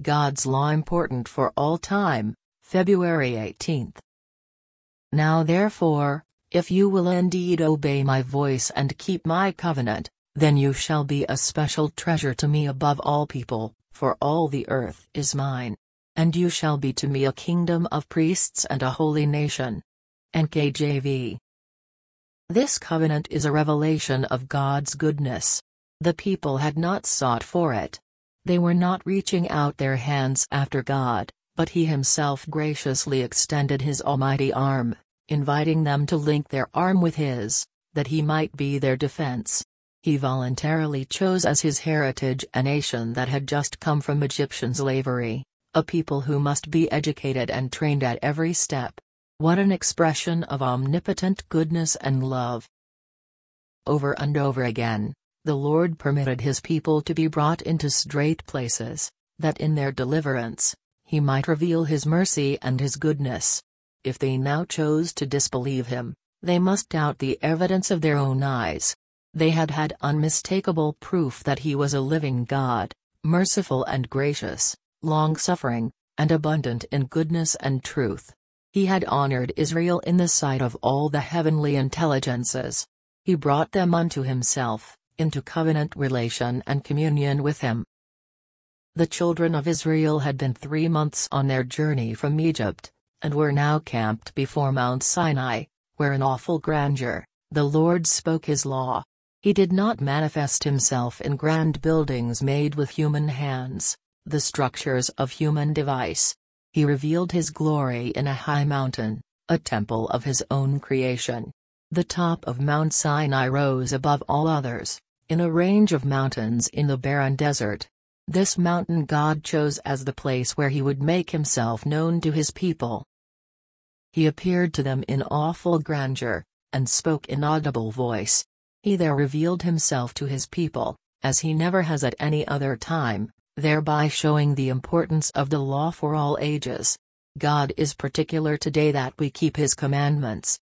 God's law important for all time, February 18th. Now therefore, if you will indeed obey my voice and keep my covenant, then you shall be a special treasure to me above all people, for all the earth is mine. And you shall be to me a kingdom of priests and a holy nation. NKJV. This covenant is a revelation of God's goodness. The people had not sought for it. They were not reaching out their hands after God, but He Himself graciously extended His almighty arm, inviting them to link their arm with His, that He might be their defense. He voluntarily chose as His heritage a nation that had just come from Egyptian slavery, a people who must be educated and trained at every step. What an expression of omnipotent goodness and love! Over and over again, the Lord permitted His people to be brought into strait places, that in their deliverance, He might reveal His mercy and His goodness. If they now chose to disbelieve Him, they must doubt the evidence of their own eyes. They had had unmistakable proof that He was a living God, merciful and gracious, long-suffering, and abundant in goodness and truth. He had honored Israel in the sight of all the heavenly intelligences. He brought them unto Himself, into covenant relation and communion with Him. The children of Israel had been 3 months on their journey from Egypt, and were now camped before Mount Sinai, where in awful grandeur, the Lord spoke His law. He did not manifest Himself in grand buildings made with human hands, the structures of human device. He revealed His glory in a high mountain, a temple of His own creation. The top of Mount Sinai rose above all others, in a range of mountains in the barren desert. This mountain God chose as the place where He would make Himself known to His people. He appeared to them in awful grandeur, and spoke in audible voice. He there revealed Himself to His people, as He never has at any other time, thereby showing the importance of the law for all ages. God is particular today that we keep His commandments,